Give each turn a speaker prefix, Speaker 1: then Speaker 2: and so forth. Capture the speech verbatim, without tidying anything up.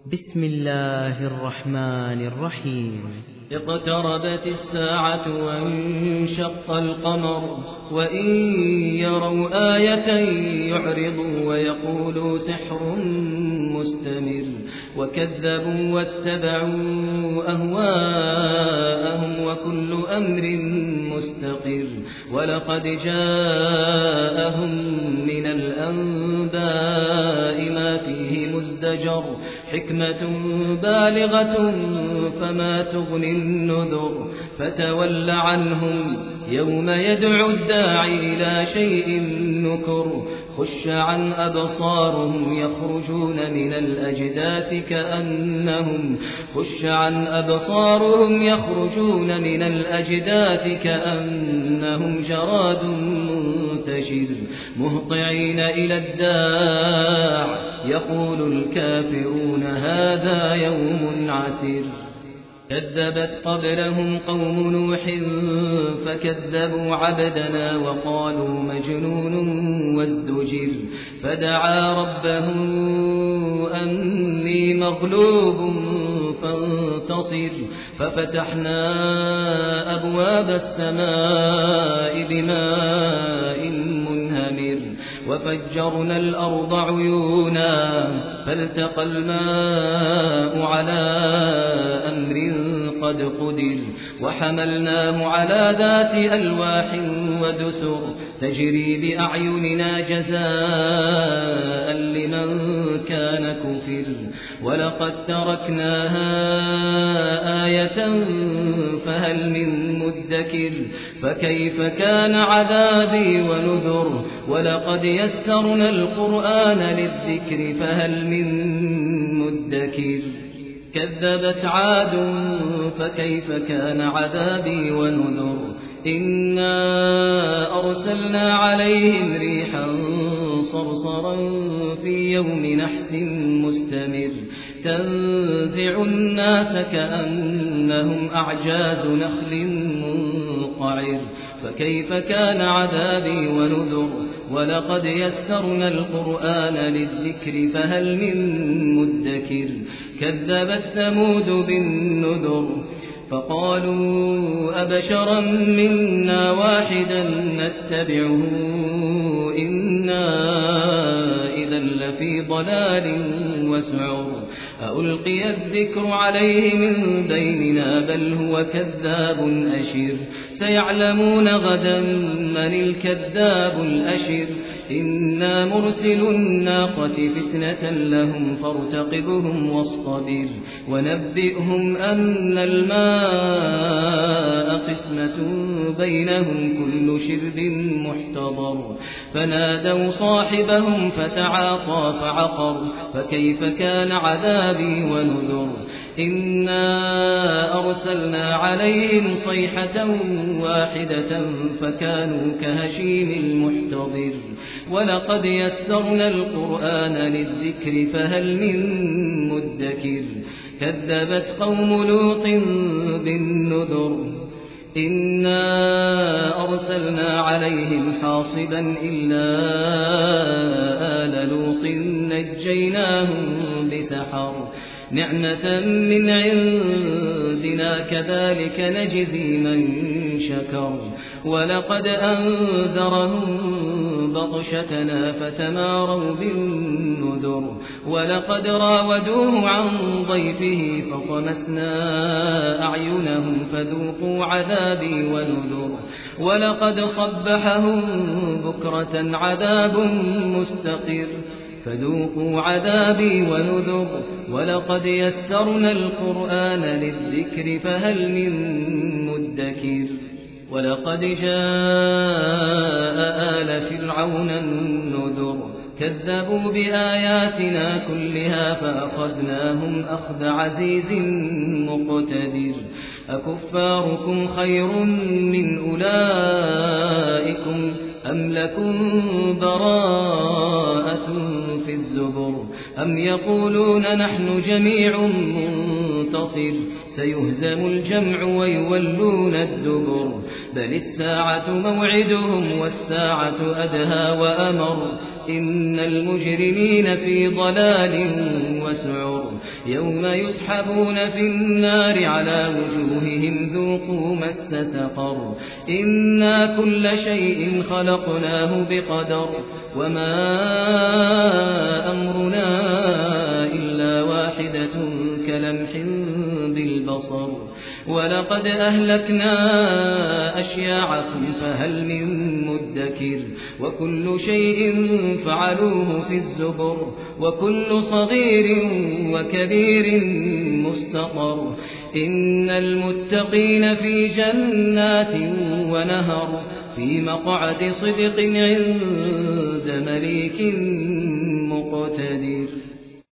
Speaker 1: بسم الله الرحمن الرحيم.
Speaker 2: اقتربت الساعة وانشق القمر وإن يروا آية يعرضوا ويقولوا سحر مستمر وكذبوا واتبعوا أهواءهم وكل أمر مستقر ولقد جاءهم من الأنباء ما فيه مزدجر حكمة بالغة فما تغني النذر فتول عنهم يوم يدعو الداعي إلى شيء نكر خش عن أبصارهم يخرجون من الأجداث كأنهم خش عن أبصارهم يخرجون من الأجداث كأنهم جراد منتشر مهطعين إلى الداع يقول الكافرون هذا يوم عسر كذبت قبلهم قوم نوح فكذبوا عبدنا وقالوا مجنون وازدجر فدعا ربه أني مغلوب فانتصر ففتحنا أبواب السماء بماء منهمر وفجرنا الأرض عيونا فالتقى الماء على أمر قد قدر وحملناه على ذات ألواح ودسر تجري بأعيننا جزاء لمن كان كفر ولقد تركناها آية فهل من مدكر فكيف كان عذابي ونذر ولقد يسرنا القرآن للذكر فهل من مدكر كذبت عاد فكيف كان عذابي ونذر إنا أرسلنا عليهم ريحا صرصرا في يوم نحس مستمر تنزع الناس كأنهم أعجاز نخل منقعر فكيف كان عذابي ونذر ولقد يسرنا القرآن للذكر فهل من مدكر كذبت ثمود بالنذر فقالوا أبشرا منا واحدا نتبعه إنا إذا لفي ضلال وسعر ألقي الذكر عليه من بيننا بل هو كذاب أشر سيعلمون غدا من الكذاب الأشر إنا مرسل الناقة فتنة لهم فارتقبهم واصطبر ونبئهم أن الماء قسمة بينهم كل شرب محتضر فنادوا صاحبهم فتعاطى فعقر فكيف كان عذابي ونذر إنا أرسلنا عليهم صيحة واحدة فكانوا كهشيم المحتضر ولقد يسرنا القرآن للذكر فهل من مدكر كذبت قوم لوط بالنذر إنا أرسلنا عليهم حاصبا إلا آل لوط نجيناهم بسحر نعمة من عندنا كذلك نجزي من شكر ولقد أنذرهم بطشتنا فتماروا بالنذر ولقد راودوه عن ضيفه فطمسنا أعينهم فذوقوا عذابي ونذر ولقد صبحهم بكرة عذاب مستقر فذوقوا عذابي ونذر ولقد يسرنا القرآن للذكر فهل من مدكر ولقد جاء آل فرعون النذر كذبوا بآياتنا كلها فأخذناهم أخذ عزيز مقتدر أكفاركم خير من أولئكم أم لكم براءة في الزبر أم يقولون نحن جميع منتصر سيهزم الجمع ويولون الدبر بل الساعة موعدهم والساعة أدهى وأمر إن المجرمين في ضلال وسعر يوم يسحبون في النار على وجوههم ذوقوا مس سقر إنا كل شيء خلقناه بقدر وما أمرنا إلا واحدة كلمح بالبصر ولقد أهلكنا أشياعكم فهل من مدكر وكل شيء فعلوه في الزبر وكل صغير وكبير مستقر إن المتقين في جنات ونهر في مقعد صدق عند مليك مقتدر.